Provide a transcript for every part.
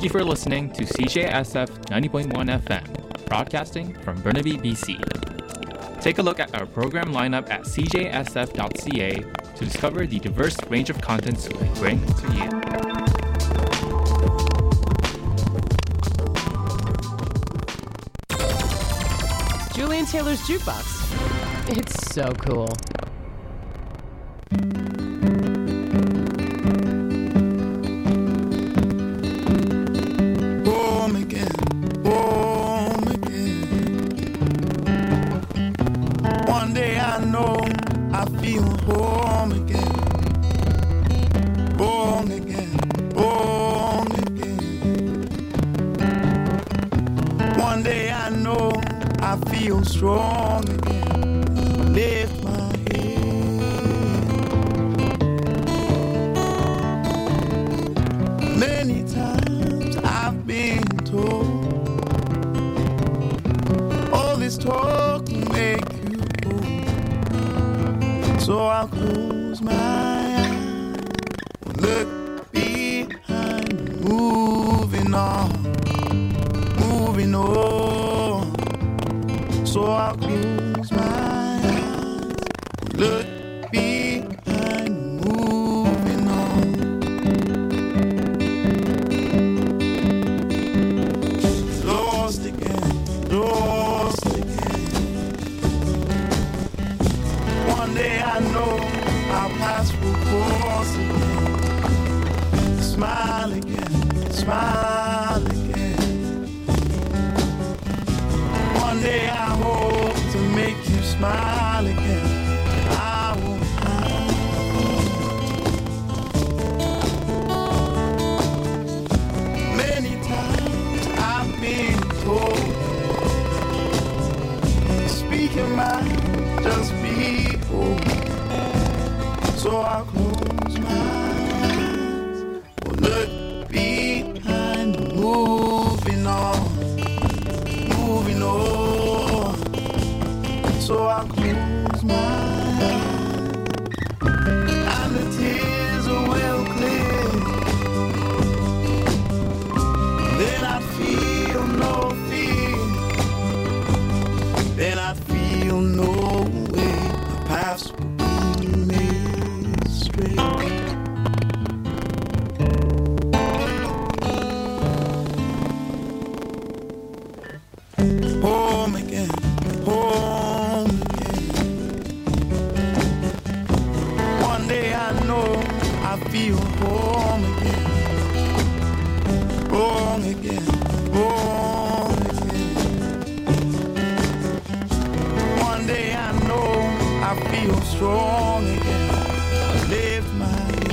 you for listening to CJSF 90.1 FM, broadcasting from Burnaby, BC. Take a look at our program lineup at cjsf.ca to discover the diverse range of contents we bring to you. Julian Taylor's Jukebox. It's so cool. Home again, home again. One day I know I feel home again. Home again, home again. One day I know I feel strong again. Lift my head. Many times I've been told all this talk will make you old. So I'll close my eyes, look behind, moving on, moving on. So I'll close my eyes, look behind, moving on. Lost again, lost again. One day I know our paths will cross again. Smile again, smile again. One day I hope to make you smile again. I will Many times I've been told, speak your mind, just be old. So I'll close my eyes, look behind, moving on, moving on. So I'll close my eyes, and the tears will clear. Then I feel no fear. Then I feel no way. The paths will be made straight. Home again, home again. One day I know I feel home again. Wrong again, wrong again. One day I know I feel strong again. Lift my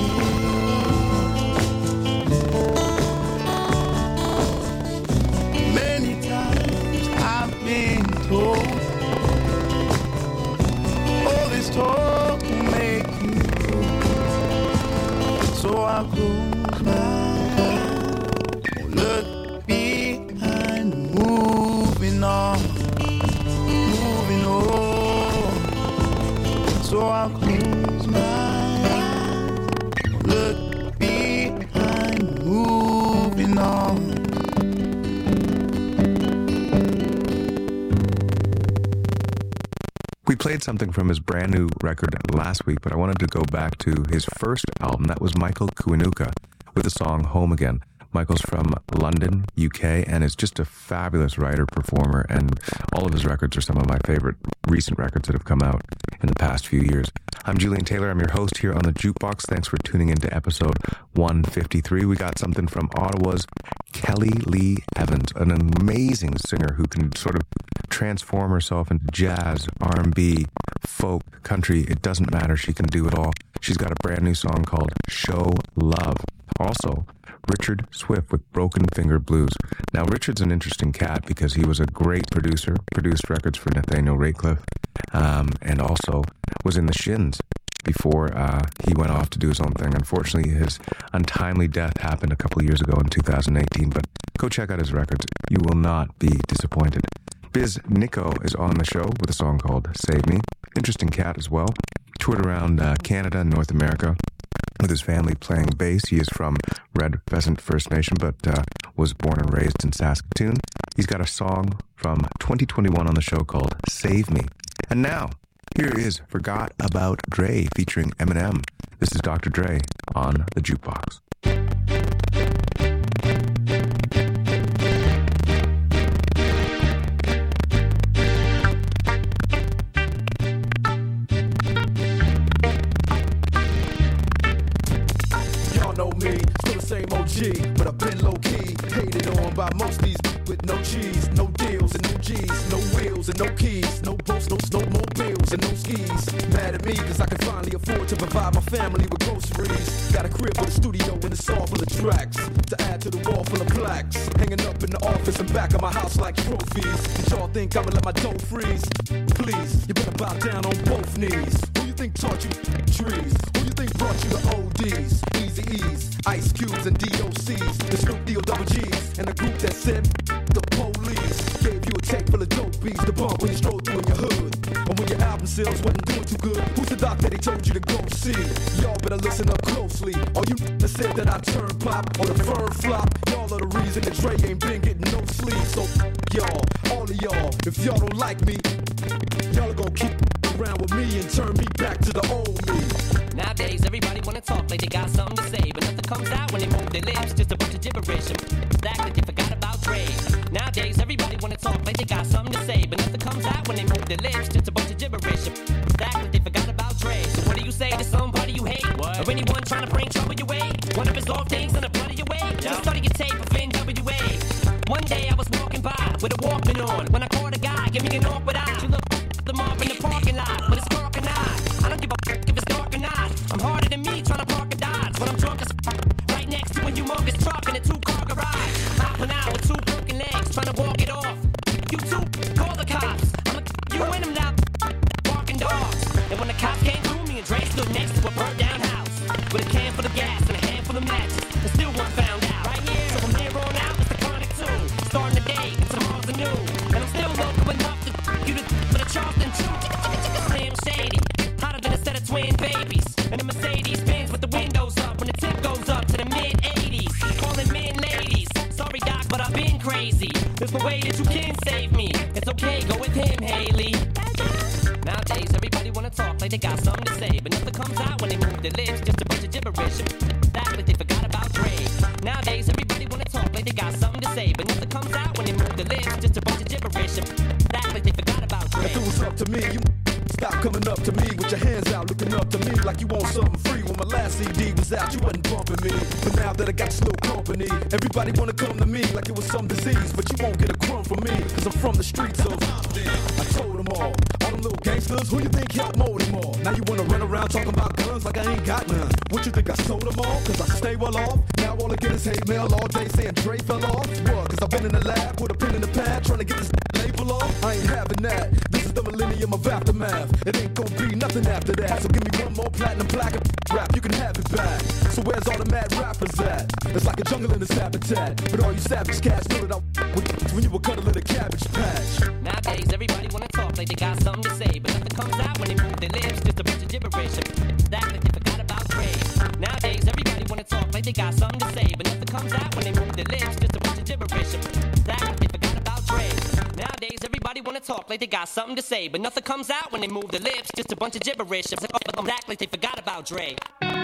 head. Many times I've been told all this talk will make you go. So I'll close my eyes, look behind, moving on, moving on. So I'll close my eyes, look behind, moving on. We played something from his brand new record last week, but I wanted to go back to his first album. That was Michael Kiwanuka with the song Home Again. Michael's from London, UK, and is just a fabulous writer, performer, and all of his records are some of my favorite recent records that have come out in the past few years. I'm Julian Taylor. I'm your host here on the Jukebox. Thanks for tuning in to episode 153. We got something from Ottawa's Kelly Lee Evans, an amazing singer who can sort of transform herself into jazz, R&B, folk, country. It doesn't matter. She can do it all. She's got a brand new song called Show Love. Also, Richard Swift with Broken Finger Blues. Now, Richard's an interesting cat because he was a great producer, produced records for Nathaniel Ratcliffe, and also was in the Shins before he went off to do his own thing. Unfortunately, his untimely death happened a couple of years ago in 2018, but go check out his records. You will not be disappointed. Biz Nico is on the show with a song called Save Me. Interesting cat as well. Toured around Canada and North America. with his family playing bass. He is from Red Pheasant First Nation, but was born and raised in Saskatoon. He's got a song from 2021 on the show called Save Me. And now, here is Forgot About Dre featuring Eminem. This is Dr. Dre on the Jukebox. Same OG, but I've been low-key, hated on by most these with no cheese, no deals and no G's, no wheels and no keys, no boats, no snowmobiles and no skis. Mad at me cause I can finally afford to provide my family with groceries. Got a crib with a studio and a saw full of tracks to add to the wall full of plaques, hanging up in the office and back of my house like trophies. Did y'all think I'ma let my dough freeze? Please, you better bow down on both knees. Who you think taught you trees? Who you think brought you the ODs? Eazy-E's, Ice Cubes and DOCs, the Snoop D-O-double-G's, and the group that said the police gave you a tape full of dope beats to bump when you stroll through in your hood. And when your album sales wasn't doing too good, who's the doc that they told you to go see? Y'all better listen up closely. All you that said that I turn pop or the firm flop, y'all are the reason that Dre ain't been getting no sleep. So y'all, all of y'all, if y'all don't like me, y'all are gonna keep around with me and turn me back to the old me. Nowadays, everybody wanna talk like they got something to say, but nothing comes out when they move their lips. Just a bunch of gibberish and act like they forgot about Dre. Nowadays, everybody wanna talk like they got something to say, but nothing comes out when they move their lips. Just a bunch of gibberish and act like they forgot about Dre. So what do you say to somebody you hate? What? Or anyone trying to bring trouble your way? One of his old things in the blood of your way? Just study your tape of NWA. One day I was walking by with a Walkman on when I caught a guy, give me an awkward eye. You look them off in the parking lot, but it's dark and I don't give a f*** if it's dark or not. I'm harder than me trying to park a Dodge, but I'm drunk as f***. Right next to a humongous truck in a two-car garage. Hopping out with two broken legs, trying to walk it off. You two, call the cops. I'm you and them now, barking dogs. And when the cops came through, me and Dre stood next to a burnt down house with a can full of gas and a handful of matches, and still one found out. Right here, so from here on out, it's the Chronic 2. Starting the day, and tomorrow's anew. And I'm still local enough to you to for the Charleston Chew. Slim Shady, hotter than a set of twin babies. And a Mercedes Benz with the windows up when the tip goes up to the mid-80s. Calling men ladies, sorry doc, but I've been crazy. There's no way that you can save me. It's okay, go with him, Haley. Nowadays, everybody wanna talk like they got something to say, but nothing comes out when they move their lips. Just a bunch of gibberish. Act like they forgot about Dre. Nowadays, everybody wanna talk like they got something to say, but nothing comes out when they move their lips. Just a bunch of gibberish. Act like they forgot about Dre. If it was up to me, you stop coming up to me with your hands out, looking up to me like you want something free. When my last CD was out, you wasn't bumping me. But now that I got this little company, everybody wanna come to me like it was some disease. But you won't get a crumb from me, cause I'm from the streets of I told them all them little gangsters, who you think helped mold them all? Now you wanna run around talking about guns like I ain't got none. What you think I sold them all? Cause I stay well off. Now all I get is hate mail all day saying Dre fell off. What? Cause I've been in the lab with a pen in the pad trying to get this label off. I ain't having that. This is the millennium of aftermath. It ain't gonna be nothing after that. So give me one more platinum plaque and rap, you can have it back. So where's all the mad rappers at? It's like a jungle in this habitat. But all you savage cats know that I with when you were cuddling a cabbage patch. Nowadays, everybody wanna talk like they got something to say, but nothing comes out when they move their lips. Just a bunch of gibberish. Act like they forgot about Dre. Nowadays, everybody wanna talk like they got something to say, but nothing comes out when they move their lips. Just a bunch of gibberish. Act like they forgot about Dre. Nowadays, everybody wanna talk like they got something to say, but nothing comes out when they move their lips. Just a bunch of gibberish. Act like they forgot about Dre.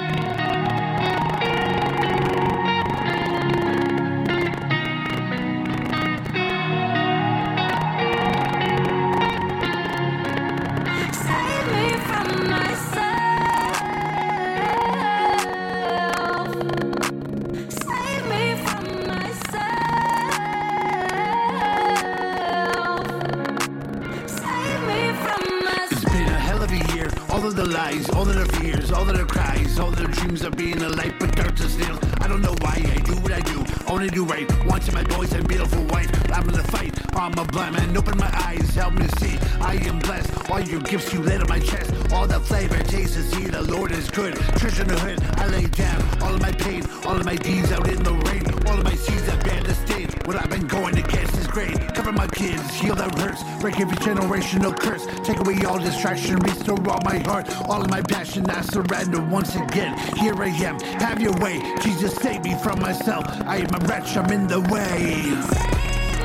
All of the lies, all of the fears, all of the cries, all of the dreams of being a light, but dark to steal. I don't know why I do what I do, only do right. Watching my boys and beautiful wife, I'm in the fight. I'm a blind man, open my eyes, help me see. I am blessed, all your gifts you laid on my chest. All the flavor, taste to see, the Lord is good. Church in the hood, I lay down all of my pain, all of my deeds out in the rain. All of my seeds that bear the stain. What I've been going against is great. Cover my kids, heal that hurts. Break every generational curse. Take away all distraction, restore all my heart. All of my passion, I surrender once again. Here I am, have your way. Jesus, save me from myself. I am a wretch, I'm in the way.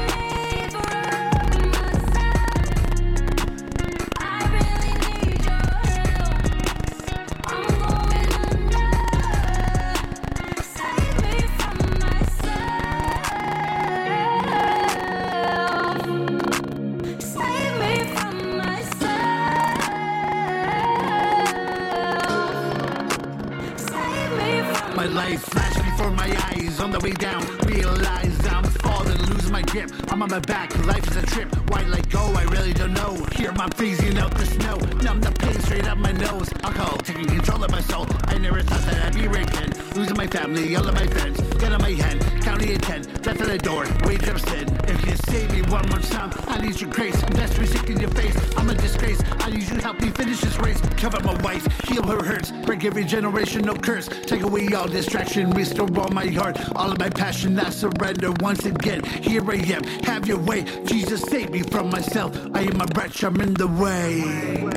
Flash before my eyes, on the way down, realize I'm falling, losing my grip. I'm on my back, life is a trip. Why let go? I really don't know. Here I'm freezing out the snow, numb the pain straight up my nose. Alcohol taking control of my soul. I never thought that I'd be raping, losing my family, all of my friends. Gun on my hand, counting at 10, death at the door, wage of sin. If you save me one more time, I need your grace. I'm desperately sick in your face, I'm a disgrace. I need you to help me finish this race. Cover my wife, heal her hurts, break every generational curse. Take away all distraction, restore all my heart. All of my passion, I surrender once again. Here I am, have your way. Jesus, save me from myself. I am a wretch, I'm in the way.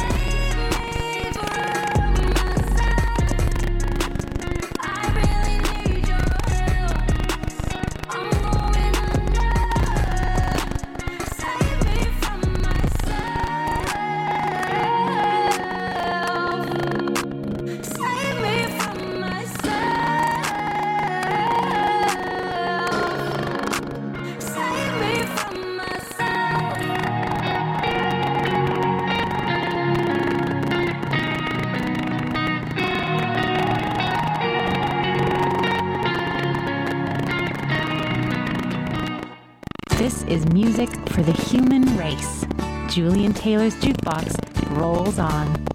This is music for the human race. Julian Taylor's Jukebox rolls on.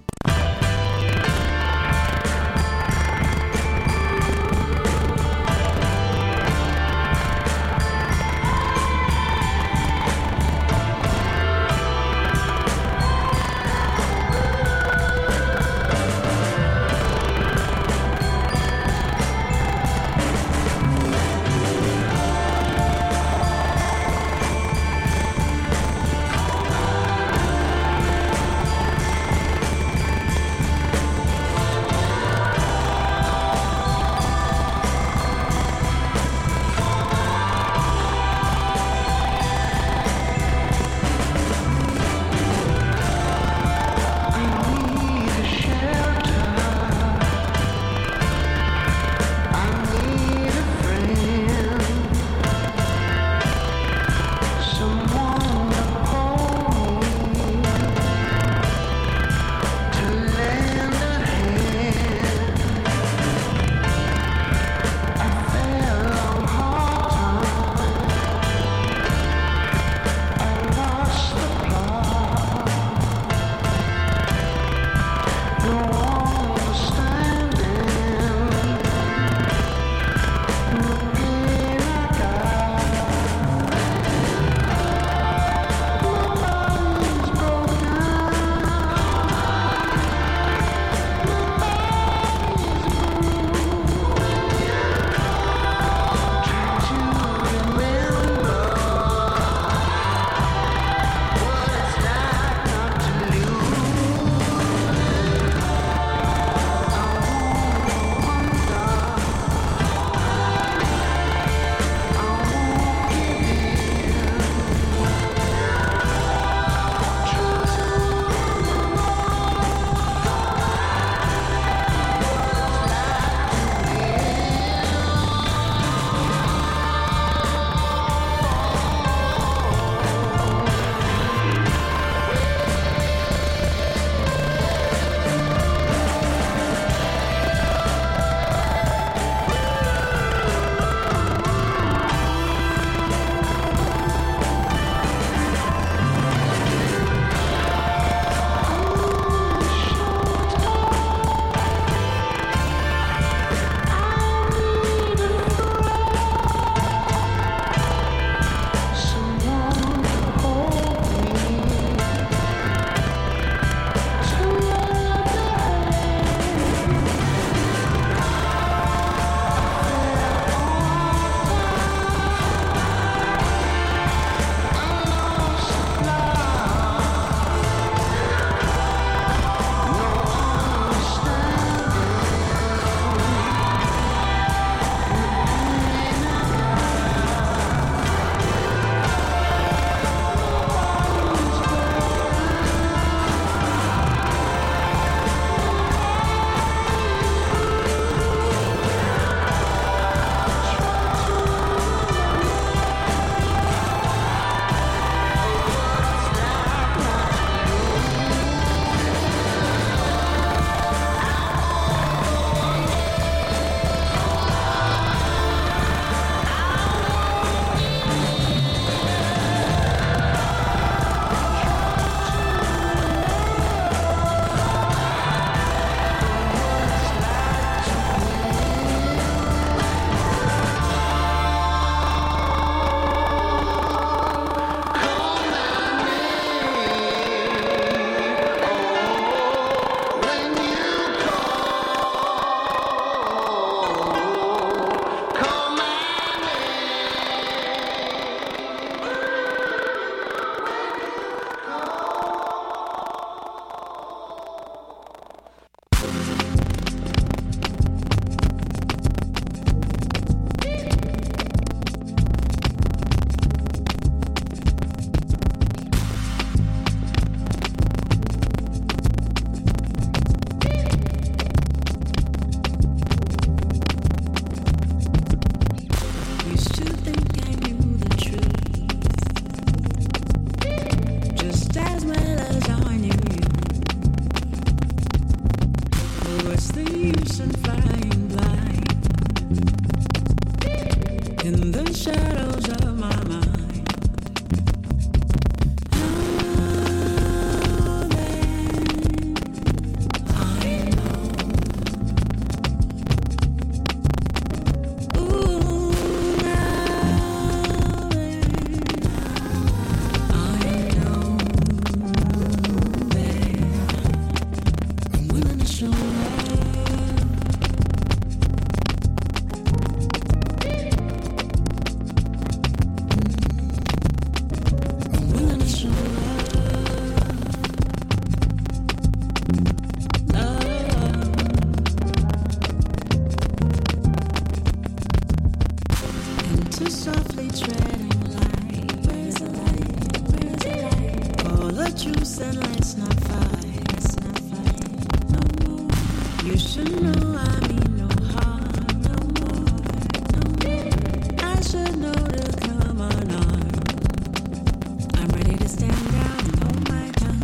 said let's not fight. Let's not fight no more. You should know I mean no harm no more. No more. I should know to come unarmed. I'm ready to stand down and hold my tongue.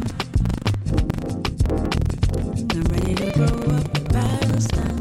I'm ready to blow up the battle's done.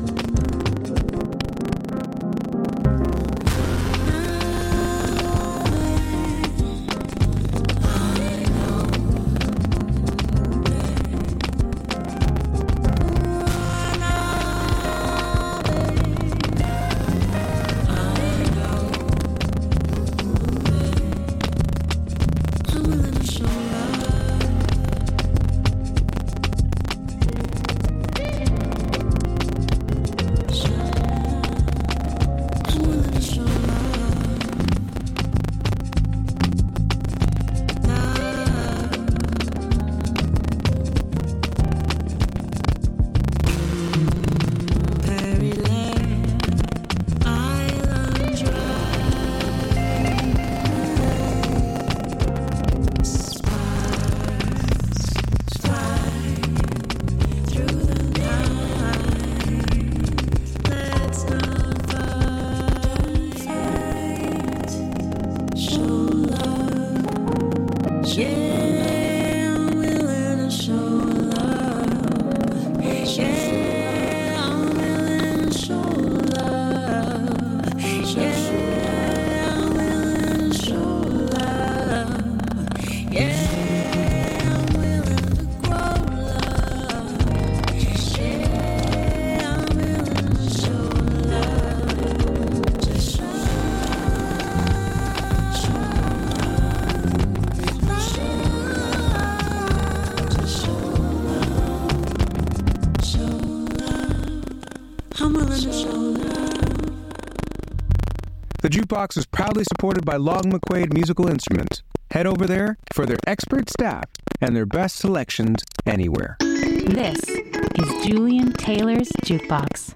The Jukebox is proudly supported by Long McQuaid Musical Instruments. Head over there for their expert staff and their best selections anywhere. This is Julian Taylor's Jukebox.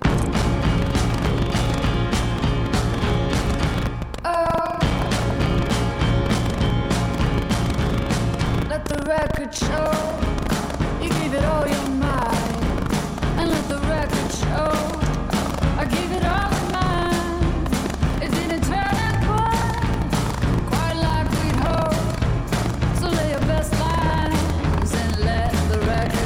Let the record show you gave it all your mind, and let the record show I gave it all of mine. It didn't turn out quite like we'd hoped. So lay your best lines and let the record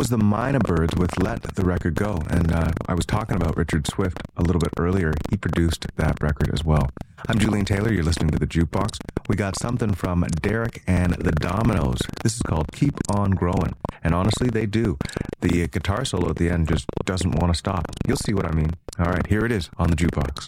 was the Mina Birds with Let the Record Go. And I was talking about Richard Swift a little bit earlier. He produced that record as well. I'm Julian Taylor. You're listening to The Jukebox. We got something from Derek and the Dominoes. This is called Keep On Growing. And honestly, they do. The guitar solo at the end just doesn't want to stop. You'll see what I mean. All right, here it is on The Jukebox.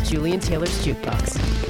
Julian Taylor's Jukebox.